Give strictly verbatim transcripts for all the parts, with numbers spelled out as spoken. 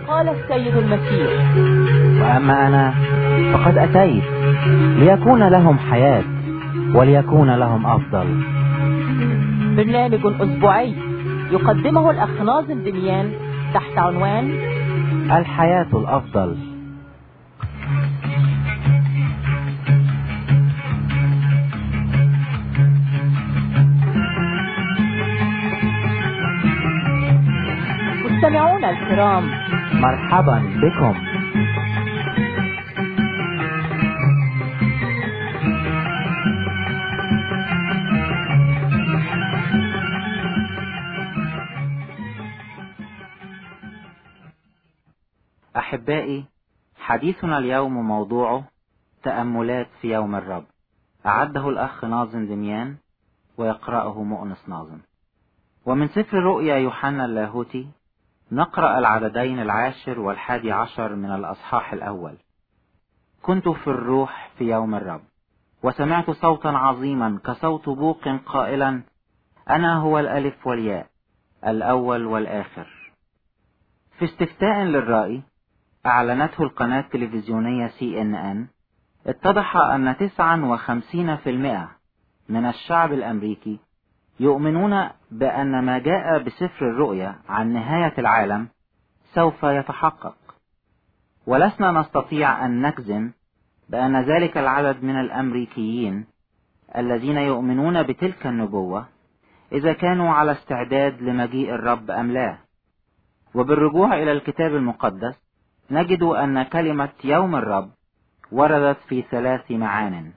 قال السيد المسيح: وأما أنا فقد أتيت ليكون لهم حياة وليكون لهم أفضل. برنامج أسبوعي يقدمه الأخ ناظم دميان تحت عنوان الحياة الأفضل. مستمعونا الكرام، مرحبا بكم. أحبائي، حديثنا اليوم موضوعه تأملات في يوم الرب. أعده الأخ ناظم دميان ويقرأه مؤنس ناظم. ومن سفر رؤيا يوحنا اللاهوتي نقرأ العددين العاشر والحادي عشر من الأصحاح الأول. كنت في الروح في يوم الرب، وسمعت صوتا عظيما كصوت بوق قائلا: أنا هو الألف والياء، الأول والآخر. في استفتاء للرأي أعلنته القناة التلفزيونية سي إن إن، اتضح أن تسعة وخمسين في المئة من الشعب الأمريكي يؤمنون بأن ما جاء بسفر الرؤيا عن نهاية العالم سوف يتحقق، ولسنا نستطيع أن نجزم بأن ذلك العدد من الأمريكيين الذين يؤمنون بتلك النبوة إذا كانوا على استعداد لمجيء الرب أم لا. وبالرجوع إلى الكتاب المقدس نجد أن كلمة يوم الرب وردت في ثلاث معان.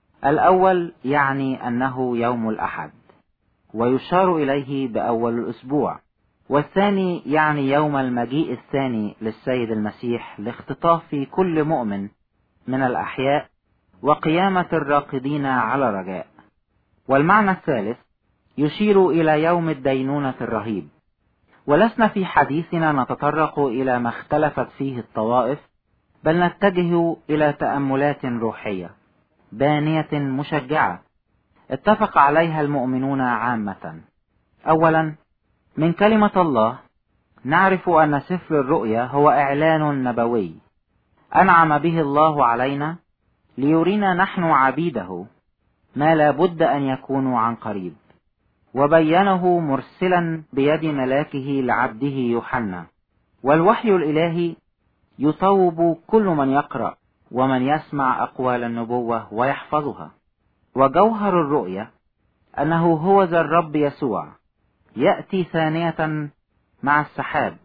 الأول يعني أنه يوم الأحد، ويشار إليه بأول الأسبوع. والثاني يعني يوم المجيء الثاني للسيد المسيح لاختطاف كل مؤمن من الأحياء وقيامة الراقدين على رجاء. والمعنى الثالث يشير إلى يوم الدينونة الرهيب. ولسنا في حديثنا نتطرق إلى ما اختلفت فيه الطوائف، بل نتجه إلى تأملات روحية بانية مشجعة اتفق عليها المؤمنون عامة. أولا، من كلمة الله نعرف أن سفر الرؤيا هو إعلان نبوي أنعم به الله علينا ليرينا نحن عبيده ما لا بد أن يكون عن قريب، وبينه مرسلا بيد ملاكه لعبده يوحنا. والوحي الإلهي يطوب كل من يقرأ ومن يسمع أقوال النبوة ويحفظها. وجوهر الرؤيا أنه هو ذا الرب يسوع يأتي ثانية مع السحاب،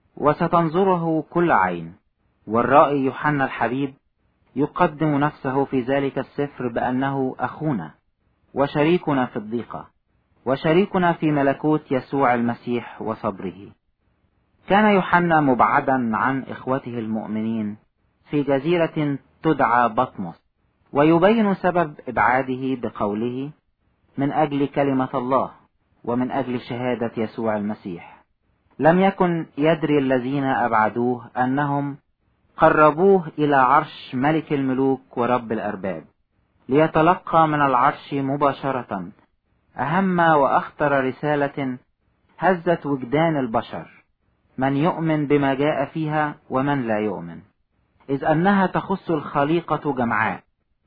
وستنظره كل عين. والرائي يوحنا الحبيب يقدم نفسه في ذلك السفر بأنه أخونا وشريكنا في الضيقة وشريكنا في ملكوت يسوع المسيح وصبره. كان يوحنا مبعدا عن إخوته المؤمنين في جزيرة تدعى بطمس، ويبين سبب إبعاده بقوله: من أجل كلمة الله ومن أجل شهادة يسوع المسيح. لم يكن يدري الذين أبعدوه أنهم قربوه إلى عرش ملك الملوك ورب الأرباب، ليتلقى من العرش مباشرة أهم وأخطر رسالة هزت وجدان البشر، من يؤمن بما جاء فيها ومن لا يؤمن، إذ أنها تخص الخليقة جمعاء.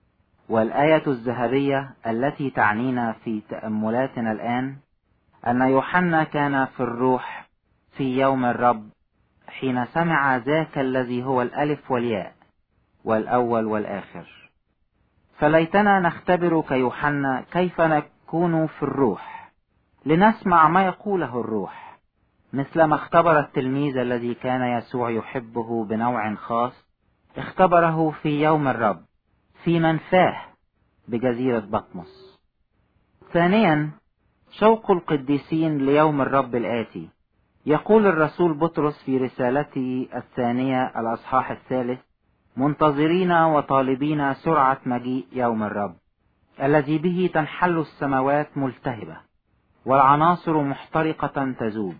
والآية الذهبية التي تعنينا في تأملاتنا الآن أن يوحنا كان في الروح في يوم الرب حين سمع ذاك الذي هو الألف والياء والأول والآخر. فليتنا نختبر كيوحنا كيف نكون في الروح لنسمع ما يقوله الروح، مثلما اختبر التلميذ الذي كان يسوع يحبه بنوع خاص اختبره في يوم الرب في منفاه بجزيرة بطمس. ثانيا، شوق القديسين ليوم الرب الآتي. يقول الرسول بطرس في رسالته الثانية الأصحاح الثالث: منتظرين وطالبين سرعة مجيء يوم الرب الذي به تنحل السماوات ملتهبة والعناصر محترقة تذوب،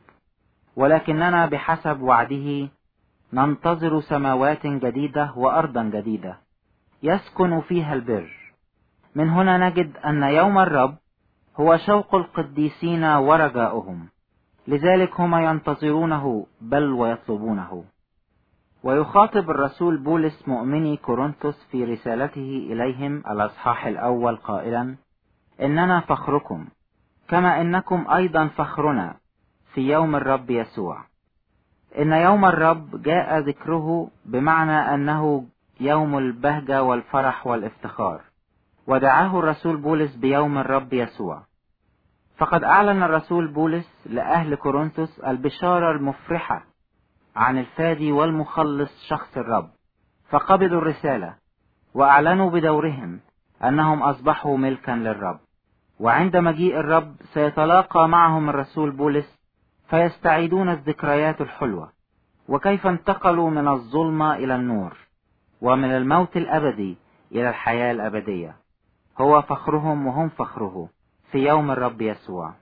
ولكننا بحسب وعده ننتظر سماوات جديدة وأرضا جديدة يسكن فيها البر. من هنا نجد أن يوم الرب هو شوق القديسين ورجاؤهم، لذلك هم ينتظرونه بل ويطلبونه. ويخاطب الرسول بولس مؤمني كورنثوس في رسالته إليهم الأصحاح الأول قائلا: إننا فخركم كما إنكم أيضا فخرنا في يوم الرب يسوع. إن يوم الرب جاء ذكره بمعنى أنه يوم البهجة والفرح والافتخار، ودعاه الرسول بولس بيوم الرب يسوع. فقد أعلن الرسول بولس لأهل كورنثوس البشارة المفرحة عن الفادي والمخلص شخص الرب، فقبلوا الرسالة وأعلنوا بدورهم أنهم أصبحوا ملكا للرب. وعند مجيء الرب سيتلاقى معهم الرسول بولس فيستعيدون الذكريات الحلوة، وكيف انتقلوا من الظلمة إلى النور، ومن الموت الأبدي إلى الحياة الأبدية. هو فخرهم وهم فخره في يوم الرب يسوع.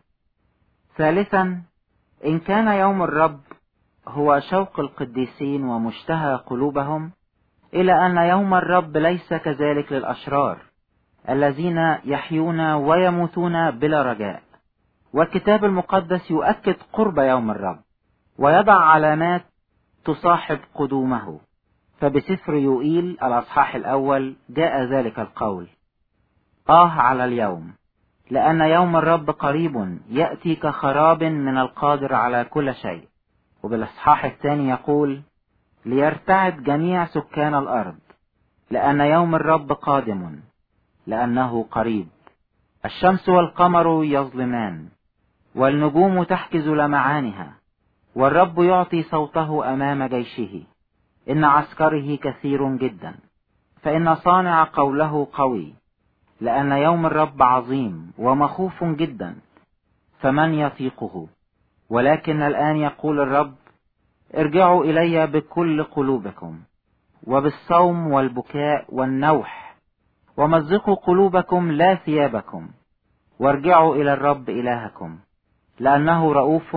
ثالثا، إن كان يوم الرب هو شوق القديسين ومشتهى قلوبهم، إلى أن يوم الرب ليس كذلك للأشرار الذين يحيون ويموتون بلا رجاء. والكتاب المقدس يؤكد قرب يوم الرب ويضع علامات تصاحب قدومه. فبسفر يوئيل الأصحاح الأول جاء ذلك القول: آه على اليوم، لأن يوم الرب قريب يأتي كخراب من القادر على كل شيء. وبالأصحاح الثاني يقول: ليرتعد جميع سكان الأرض، لأن يوم الرب قادم، لأنه قريب. الشمس والقمر يظلمان، والنجوم تحجز لمعانها، والرب يعطي صوته أمام جيشه. إن عسكره كثير جدا، فإن صانع قوله قوي. لأن يوم الرب عظيم ومخوف جدا، فمن يطيقه؟ ولكن الآن يقول الرب: ارجعوا إلي بكل قلوبكم، وبالصوم والبكاء والنوح، ومزقوا قلوبكم لا ثيابكم، وارجعوا إلى الرب إلهكم، لأنه رؤوف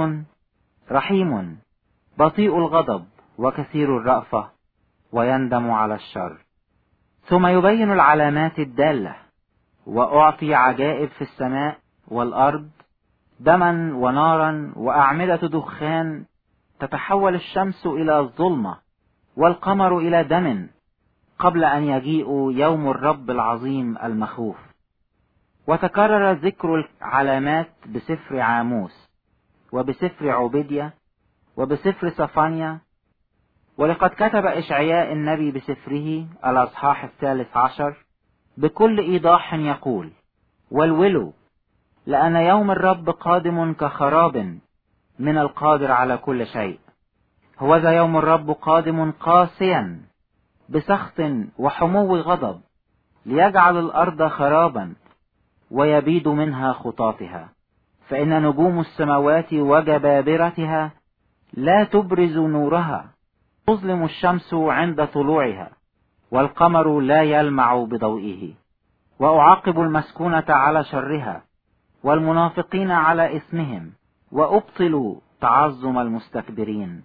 رحيم بطيء الغضب وكثير الرأفة، ويندم على الشر. ثم يبين العلامات الدالة: وأعطي عجائب في السماء والأرض، دما ونارا وأعمدة دخان، تتحول الشمس إلى الظلمة والقمر إلى دم، قبل أن يجيء يوم الرب العظيم المخوف. وتكرر ذكر العلامات بسفر عاموس، وبسفر عبيدية، وبسفر صفانيا. ولقد كتب إشعياء النبي بسفره الأصحاح الثالث عشر بكل إيضاح يقول: والولوا، لأن يوم الرب قادم كخراب من القادر على كل شيء. هوذا يوم الرب قادم قاسيا بسخط وحمو غضب، ليجعل الأرض خرابا ويبيد منها خطاطها. فإن نجوم السماوات وجبابرتها لا تبرز نورها، تظلم الشمس عند طلوعها، والقمر لا يلمع بضوئه. وأعاقب المسكونة على شرها، والمنافقين على إثمهم، وأبطل تعظم المستكبرين.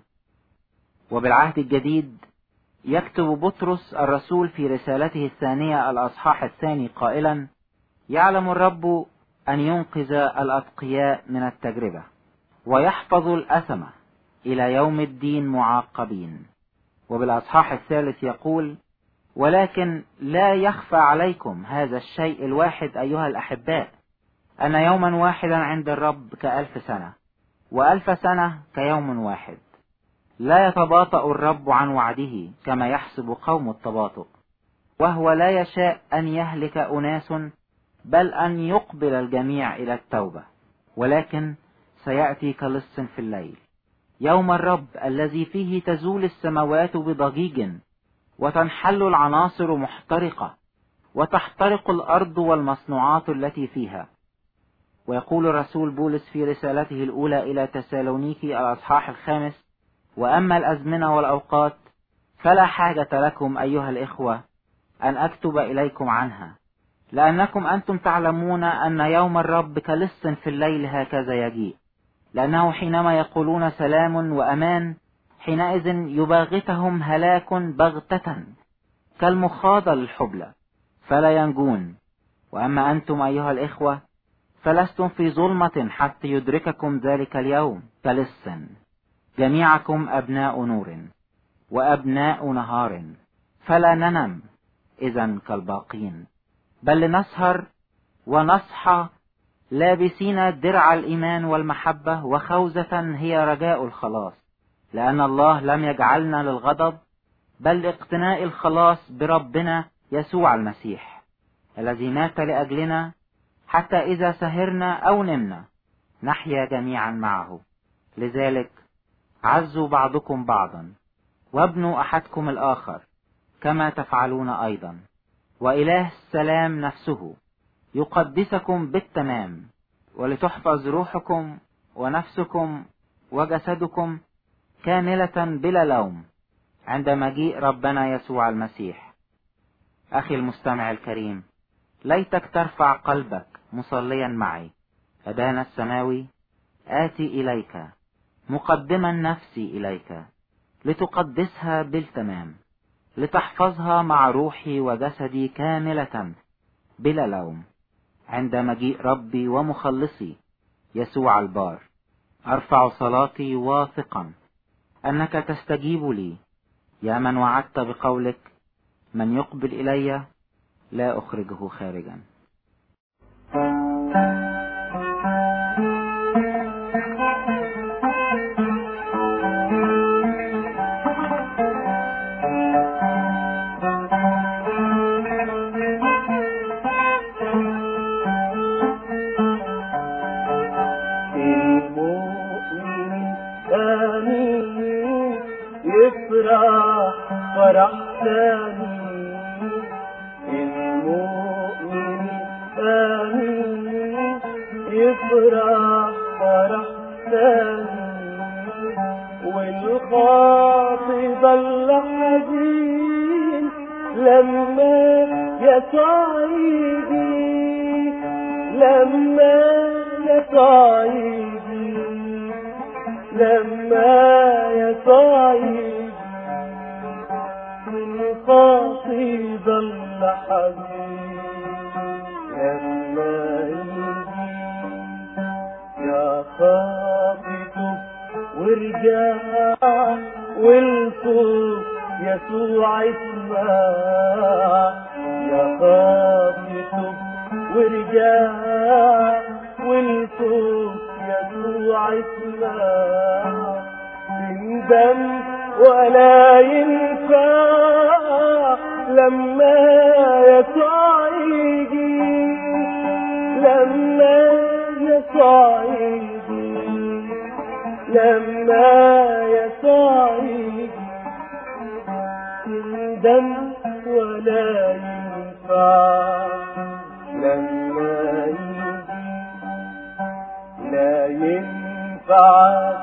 وبالعهد الجديد يكتب بطرس الرسول في رسالته الثانية الأصحاح الثاني قائلا: يعلم الرب أن ينقذ الأتقياء من التجربة، ويحفظ الأثمة إلى يوم الدين معاقبين. وبالأصحاح الثالث يقول: ولكن لا يخفى عليكم هذا الشيء الواحد أيها الأحباء، أن يوما واحدا عند الرب كألف سنة، وألف سنة كيوم واحد. لا يتباطأ الرب عن وعده كما يحسب قوم التباطؤ، وهو لا يشاء أن يهلك أناس، بل أن يقبل الجميع إلى التوبة. ولكن سيأتي كلص في الليل، يوم الرب الذي فيه تزول السماوات بضجيج، وتنحل العناصر محترقة، وتحترق الأرض والمصنوعات التي فيها. ويقول الرسول بولس في رسالته الأولى إلى تسالونيكي الأصحاح الخامس: وأما الأزمنة والأوقات فلا حاجة لكم أيها الإخوة أن أكتب إليكم عنها، لأنكم أنتم تعلمون أن يوم الرب كلص في الليل هكذا يجيء. لأنه حينما يقولون سلام وأمان، حينئذ يباغتهم هلاك بغتة كالمخاضة للحبلى، فلا ينجون. وأما أنتم أيها الإخوة فلستم في ظلمة حتى يدرككم ذلك اليوم كلص، جميعكم أبناء نور وأبناء نهار، فلا ننم إذن كالباقين، بل لنسهر ونصحى لابسين درع الإيمان والمحبة، وخوذة هي رجاء الخلاص، لأن الله لم يجعلنا للغضب بل لاقتناء الخلاص بربنا يسوع المسيح، الذي مات لأجلنا، حتى إذا سهرنا أو نمنا نحيا جميعا معه. لذلك عزوا بعضكم بعضا، وابنوا أحدكم الآخر كما تفعلون أيضا، وإله السلام نفسه يقدسكم بالتمام، ولتحفظ روحكم ونفسكم وجسدكم كاملة بلا لوم عند مجيء ربنا يسوع المسيح. أخي المستمع الكريم، ليتك ترفع قلبك مصليا معي: أبانا السماوي، آتي إليك مقدما نفسي إليك، لتقدسها بالتمام، لتحفظها مع روحي وجسدي كاملة بلا لوم عند مجيء ربي ومخلصي يسوع البار. أرفع صلاتي واثقا أنك تستجيب لي، يا من وعدت بقولك: من يقبل إلي لا أخرجه خارجا. فرح ثاني المؤمن آمين، يفرح فرح ثاني، والخاطب الحزين لما يصعيدي، لما يصعيدي، لما يصعيدي، الخاطب الحزين لما يجي، يا خاطب وارجع والفوق يسوع اسمع، يا خاطب وارجع والفوق يسوع اسمع، تندم ولا ينفع لما يسوع يجي، لما يسوع يجي، لما يسوع يجي، تندم ولا ينفع لما يجي، لا ينفع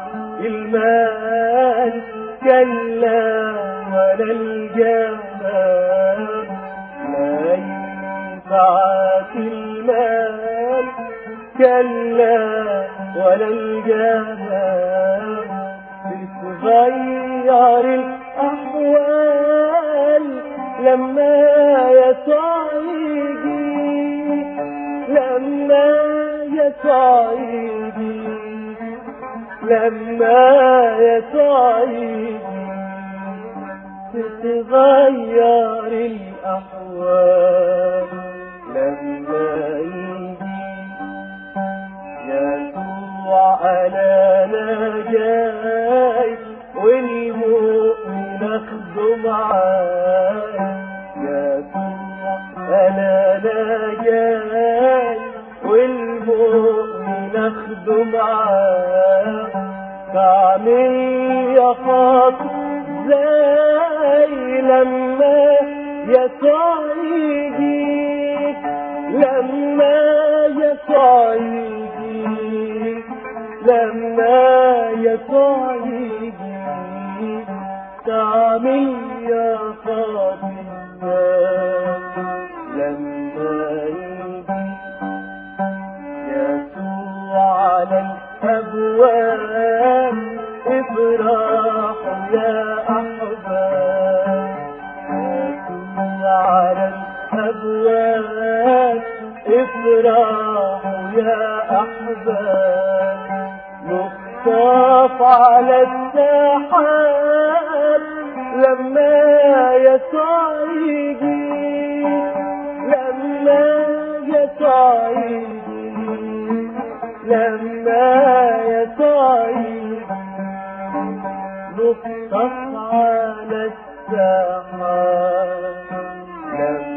المال كلا ولا الجمال، لا ينفعك المال كلا ولا الجمال، بتغير الأحوال لما يسوع يجي، لما يسوع يجي، لما يسوع يجي، تتغير الأحوال لما يجي، يسوع أنا جاي والمؤمن أخده معاي، يسوع أنا جاي والمؤمن أخده معاي، تعمل يا خاطر زي لما يسوع يجي، لما يسوع يجي، لما يسوع يجي، تعمل يا خاطر لما يجي، يسوع على الأبواب افرحوا يا أحباب، يسوع على الأبواب افرحوا يا أحباب، مخطف على السحاب يسوع يجي لما يسوع يجي لما يسوع يجي نقطف على الساحة لما